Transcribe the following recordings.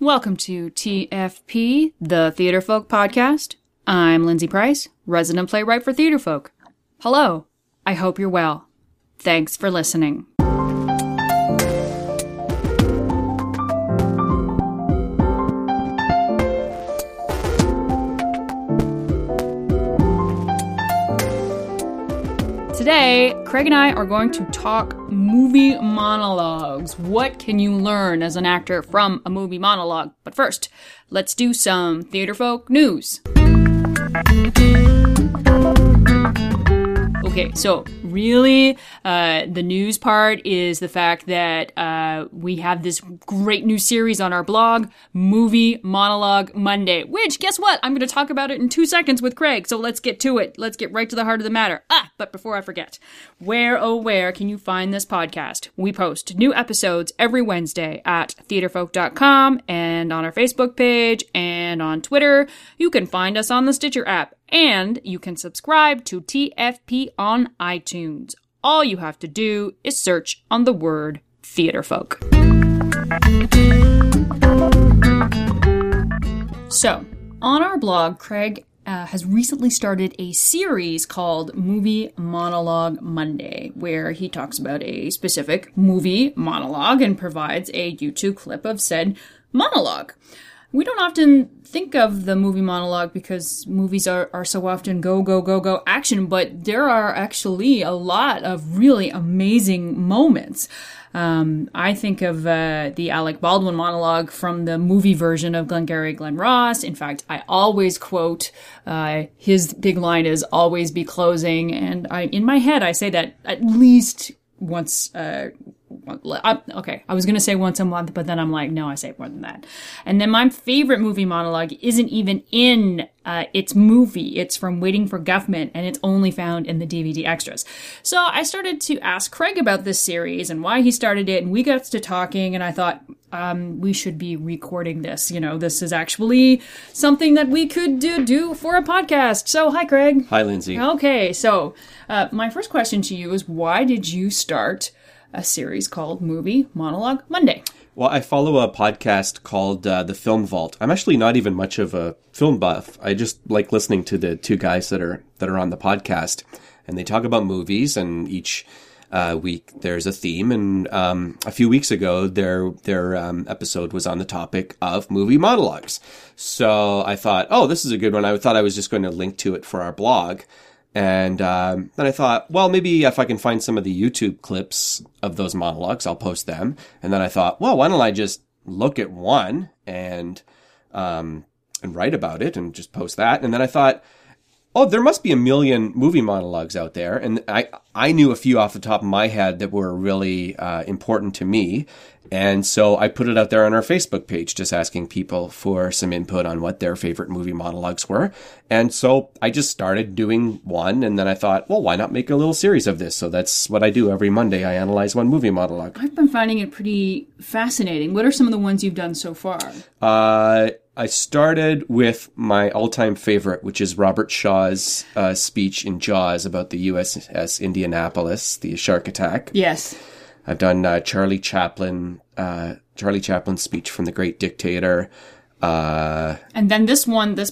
Welcome to TFP, the Theater Folk Podcast. I'm Lindsay Price, resident playwright for Theater Folk. Hello, I hope you're well. Thanks for listening. Today, Craig and I are going to talk movie monologues. What can you learn as an actor from a movie monologue? But first, let's do some Theater Folk news. Okay, so really, the news part is the fact that we have this great new series on our blog, Movie Monologue Monday, which, guess what? I'm going to talk about it in 2 seconds with Craig, so let's get to it. Let's get right to the heart of the matter. But before I forget, where, oh where can you find this podcast? We post new episodes every Wednesday at theaterfolk.com and on our Facebook page and on Twitter. You can find us on the Stitcher app. And you can subscribe to TFP on iTunes. All you have to do is search on the word Theater Folk. So, on our blog, Craig has recently started a series called Movie Monologue Monday, where he talks about a specific movie monologue and provides a YouTube clip of said monologue. We don't often think of the movie monologue because movies are so often go, go, go, go action, but there are actually a lot of really amazing moments. I think of the Alec Baldwin monologue from the movie version of Glengarry Glen Ross. In fact, I always quote his big line is "always be closing," and in my head I say that at least once. Okay, I was going to say once a month, but then I'm like, no, I say more than that. And then my favorite movie monologue isn't even in its movie. It's from Waiting for Guffman, and it's only found in the DVD extras. So I started to ask Craig about this series and why he started it, and we got to talking, and I thought, we should be recording this. You know, this is actually something that we could do for a podcast. So, hi, Craig. Hi, Lindsay. Okay, so my first question to you is, why did you start a series called Movie Monologue Monday? Well, I follow a podcast called The Film Vault. I'm actually not even much of a film buff. I just like listening to the two guys that are on the podcast, and they talk about movies, and each week there's a theme. And a few weeks ago, their episode was on the topic of movie monologues. So I thought, oh, this is a good one. I thought I was just going to link to it for our blog. And then I thought, well, maybe if I can find some of the YouTube clips of those monologues, I'll post them. And then I thought, well, why don't I just look at one and write about it and just post that? And then I thought, oh, there must be a million movie monologues out there. And I knew a few off the top of my head that were really important to me. And so I put it out there on our Facebook page, just asking people for some input on what their favorite movie monologues were. And so I just started doing one, and then I thought, well, why not make a little series of this? So that's what I do every Monday. I analyze one movie monologue. I've been finding it pretty fascinating. What are some of the ones you've done so far? I started with my all-time favorite, which is Robert Shaw's speech in Jaws about the USS Indianapolis, the shark attack. Yes. I've done Charlie Chaplin's speech from The Great Dictator. And then this one, not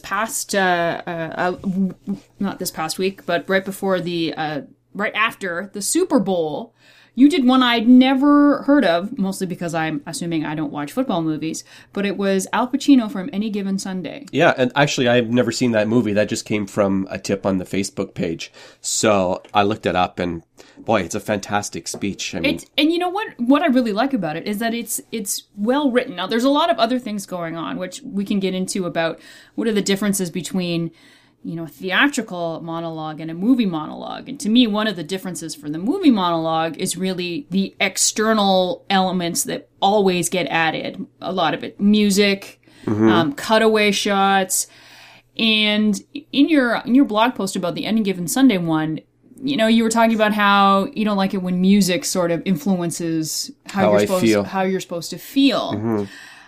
this past week, but right before right after the Super Bowl, you did one I'd never heard of, mostly because I'm assuming I don't watch football movies, but it was Al Pacino from Any Given Sunday. Yeah, and actually I've never seen that movie. That just came from a tip on the Facebook page. So I looked it up, and boy, it's a fantastic speech. I mean, and you know what I really like about it is that it's well written. Now, there's a lot of other things going on, which we can get into about what are the differences between, you know, a theatrical monologue and a movie monologue. And to me, one of the differences for the movie monologue is really the external elements that always get added. A lot of it, music, cutaway shots. And in your blog post about the Any Given Sunday one, you know, you were talking about how you don't like it when music sort of influences how you're supposed to feel.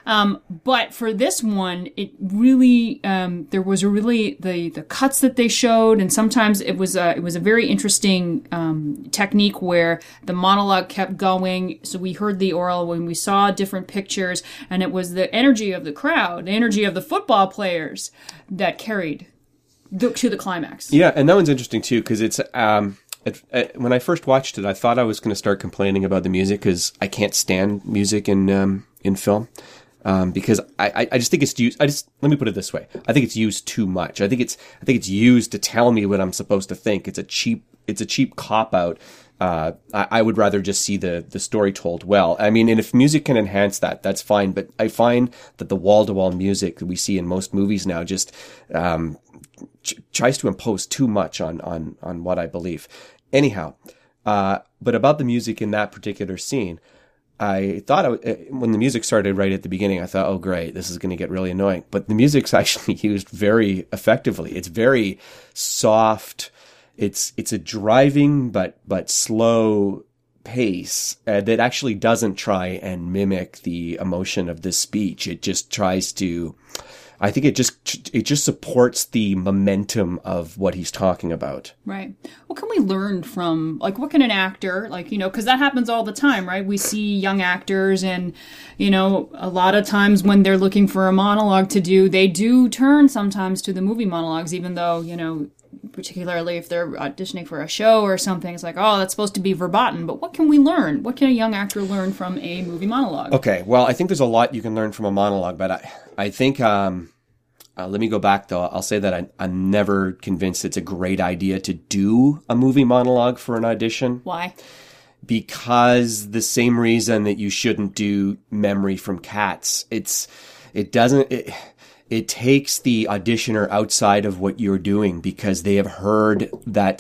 But for this one, it really, there was really the cuts that they showed, and sometimes it was a very interesting technique where the monologue kept going. So we heard the oral when we saw different pictures, and it was the energy of the crowd, the energy of the football players that carried to the climax. Yeah, and that one's interesting too, because it's when I first watched it, I thought I was going to start complaining about the music because I can't stand music in film. Because I just think it's used. Let me put it this way: I think it's used too much. I think it's used to tell me what I'm supposed to think. It's a cheap cop out. I would rather just see the story told well. I mean, and if music can enhance that, that's fine. But I find that the wall-to-wall music that we see in most movies now just tries to impose too much on what I believe. Anyhow, but about the music in that particular scene, I thought when the music started right at the beginning, I thought, oh great, this is going to get really annoying. But the music's actually used very effectively. It's very soft. It's a driving but slow pace that actually doesn't try and mimic the emotion of this speech. It just tries to. I think it just supports the momentum of what he's talking about. Right. What can we learn from, like, what can an actor, like, you know, because that happens all the time, right? We see young actors and, you know, a lot of times when they're looking for a monologue to do, they do turn sometimes to the movie monologues, even though, you know, particularly if they're auditioning for a show or something, it's like, oh, that's supposed to be verboten. But what can we learn? What can a young actor learn from a movie monologue? Okay, well, I think there's a lot you can learn from a monologue, but I think, let me go back though. I'll say that I'm never convinced it's a great idea to do a movie monologue for an audition. Why? Because the same reason that you shouldn't do Memory from Cats. It takes the auditioner outside of what you're doing because they have heard that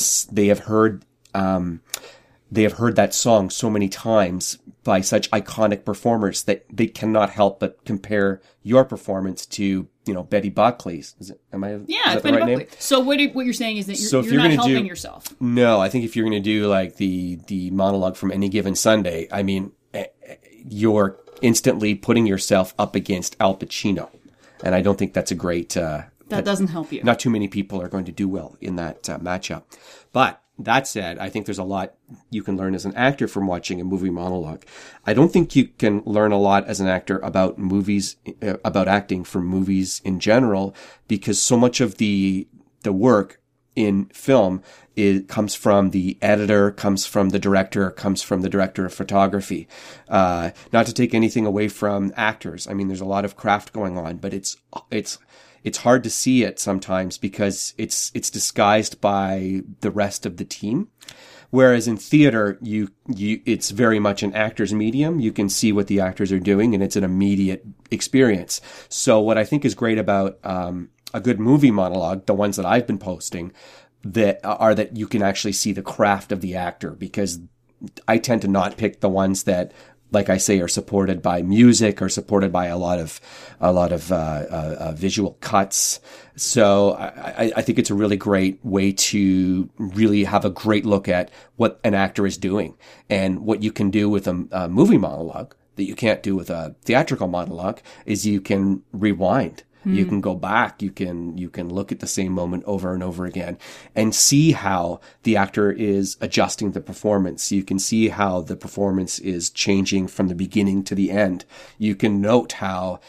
song so many times by such iconic performers that they cannot help but compare your performance to, you know, Betty Buckley's. Is it Betty the right Buckley. Name? So what you're saying is that you're not helping yourself. No, I think if you're going to do like the monologue from Any Given Sunday, I mean, you're instantly putting yourself up against Al Pacino. And I don't think that's a great... that doesn't help you. Not too many people are going to do well in that matchup. But that said, I think there's a lot you can learn as an actor from watching a movie monologue. I don't think you can learn a lot as an actor about movies, about acting from movies in general, because so much of the work in film comes from the editor, comes from the director of photography. Not to take anything away from actors. I mean, there's a lot of craft going on, but it's hard to see it sometimes because it's disguised by the rest of the team. Whereas in theater, it's very much an actor's medium. You can see what the actors are doing and it's an immediate experience. So what I think is great about, a good movie monologue, the ones that I've been posting, that you can actually see the craft of the actor, because I tend to not pick the ones that, like I say, are supported by music or supported by a lot of visual cuts. So I think it's a really great way to really have a great look at what an actor is doing and what you can do with a movie monologue that you can't do with a theatrical monologue is you can rewind. You can go back, you can look at the same moment over and over again and see how the actor is adjusting the performance. You can see how the performance is changing from the beginning to the end. You can note how,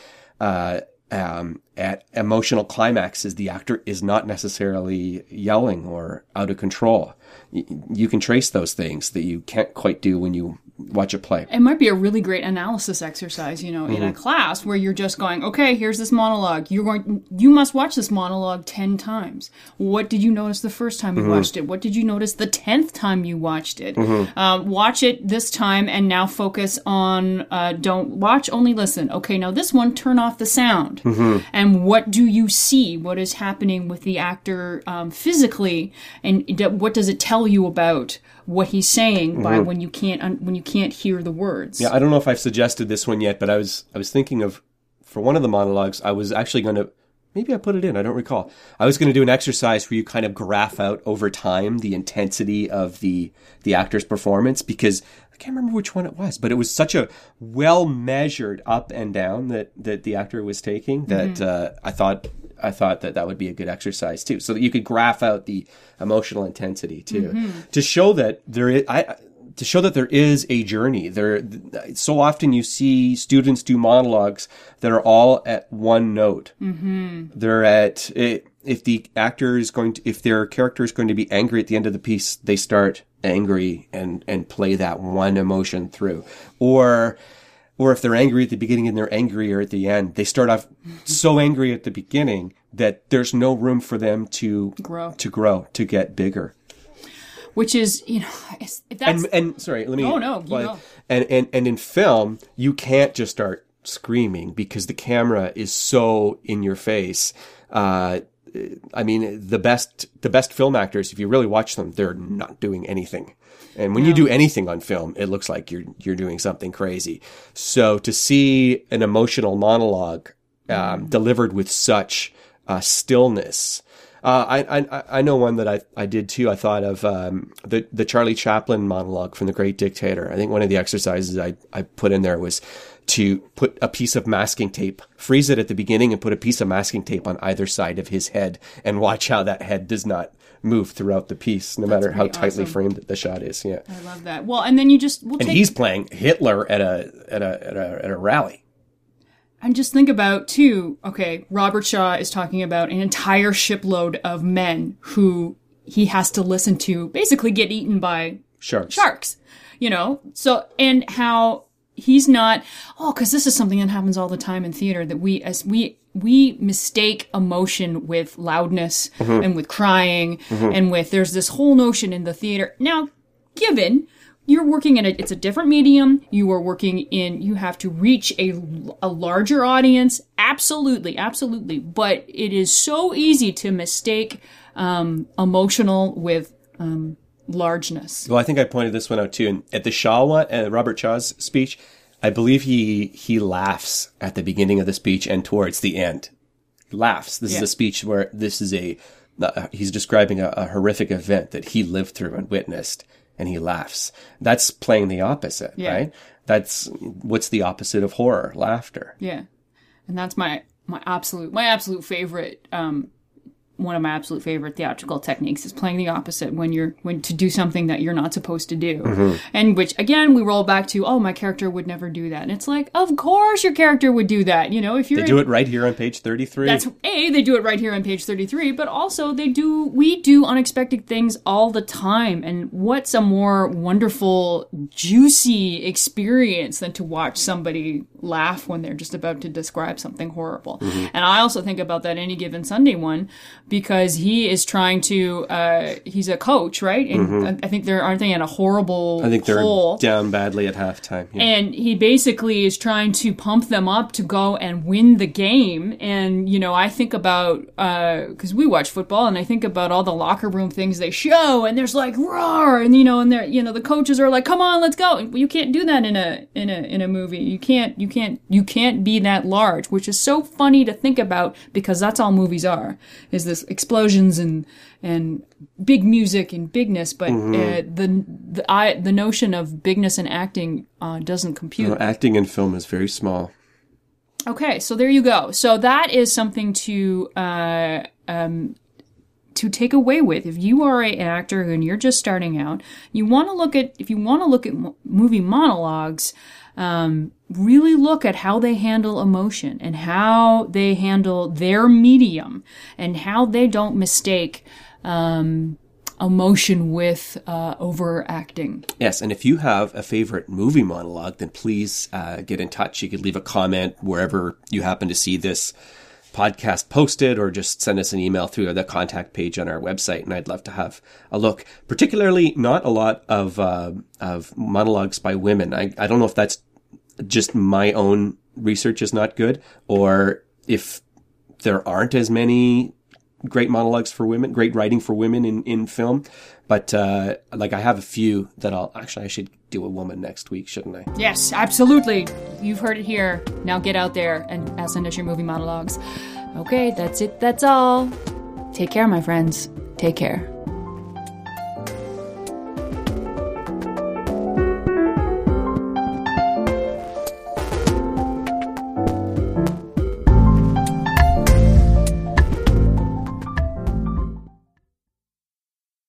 at emotional climaxes, the actor is not necessarily yelling or out of control. You can trace those things that you can't quite do when you watch a play. It might be a really great analysis exercise, you know, in a class where you're just going, okay, here's this monologue. You must watch this monologue 10 times. What did you notice the first time you watched it? What did you notice the 10th time you watched it? Watch it this time and now focus on, don't watch, only listen. Okay, now this one, turn off the sound. And what do you see? What is happening with the actor physically? And what does it tell you about what he's saying by when you can't hear the words? Yeah, I don't know if I've suggested this one yet, but I was thinking of, for one of the monologues, I was actually going to Maybe I put it in. I don't recall. I was going to do an exercise where you kind of graph out over time the intensity of the actor's performance, because I can't remember which one it was, but it was such a well measured up and down that the actor was taking that I thought that would be a good exercise too, so that you could graph out the emotional intensity too, to show that there is a journey. So often you see students do monologues that are all at one note. They're at, if their character is going to be angry at the end of the piece, they start angry and play that one emotion through. Or if they're angry at the beginning and they're angrier at the end, they start off so angry at the beginning that there's no room for them to grow, to get bigger. Which is, if that's... And sorry, let me... No, you go. And in film, you can't just start screaming because the camera is so in your face. I mean, the best film actors, if you really watch them, they're not doing anything. And when you do anything on film, it looks like you're doing something crazy. So to see an emotional monologue delivered with such stillness... I know one that I did too. I thought of the Charlie Chaplin monologue from The Great Dictator. I think one of the exercises I put in there was to put a piece of masking tape, freeze it at the beginning, and put a piece of masking tape on either side of his head, and watch how that head does not move throughout the piece, no matter how tightly framed the shot is. Yeah, I love that. Well, and then he's playing Hitler at a rally. And just think about, too, okay, Robert Shaw is talking about an entire shipload of men who he has to listen to basically get eaten by sharks, So, and how he's not, because this is something that happens all the time in theater, that we mistake emotion with loudness and with crying and there's this whole notion in the theater. Now, given... You're working it's a different medium. You are working you have to reach a larger audience. Absolutely, absolutely. But it is so easy to mistake emotional with largeness. Well, I think I pointed this one out too. And at the Shaw one, Robert Shaw's speech, I believe he laughs at the beginning of the speech and towards the end. He laughs. This is a speech where he's describing a horrific event that he lived through and witnessed. And he laughs. That's playing the opposite, right? What's the opposite of horror? Laughter. Yeah. And that's my absolute favorite, one of my absolute favorite theatrical techniques is playing the opposite when to do something that you're not supposed to do. And which, again, we roll back to, my character would never do that. And it's like, of course your character would do that. If you're... They do it right here on page 33. They do it right here on page 33, but also we do unexpected things all the time. And what's a more wonderful, juicy experience than to watch somebody laugh when they're just about to describe something horrible. And I also think about that Any Given Sunday one, because he is trying to, he's a coach, right? And I think aren't they in a horrible I think they're hole? Down badly at halftime. Yeah. And he basically is trying to pump them up to go and win the game. And, I think about, because we watch football, and I think about all the locker room things they show, and there's like, roar! And, and they're, the coaches are like, come on, let's go. And you can't do that in a movie. You can't be that large, which is so funny to think about, because that's all movies are, is this explosions and big music and bigness, but the notion of bigness in acting doesn't compute. No, acting in film is very small. Okay, so there you go. So that is something to take away with. If you are an actor and you're just starting out, if you want to look at movie monologues, really look at how they handle emotion and how they handle their medium and how they don't mistake emotion with overacting. Yes, and if you have a favorite movie monologue, then please get in touch. You could leave a comment wherever you happen to see this podcast posted, or just send us an email through the contact page on our website, and I'd love to have a look. Particularly, not a lot of monologues by women. I don't know if that's just my own research is not good, or if there aren't as many great monologues for women, great writing for women in film. But like I have a few that I should do a woman next week, shouldn't I? Yes, absolutely. You've heard it here. Now get out there and send us your movie monologues. Okay, that's it. That's all. Take care, my friends. Take care.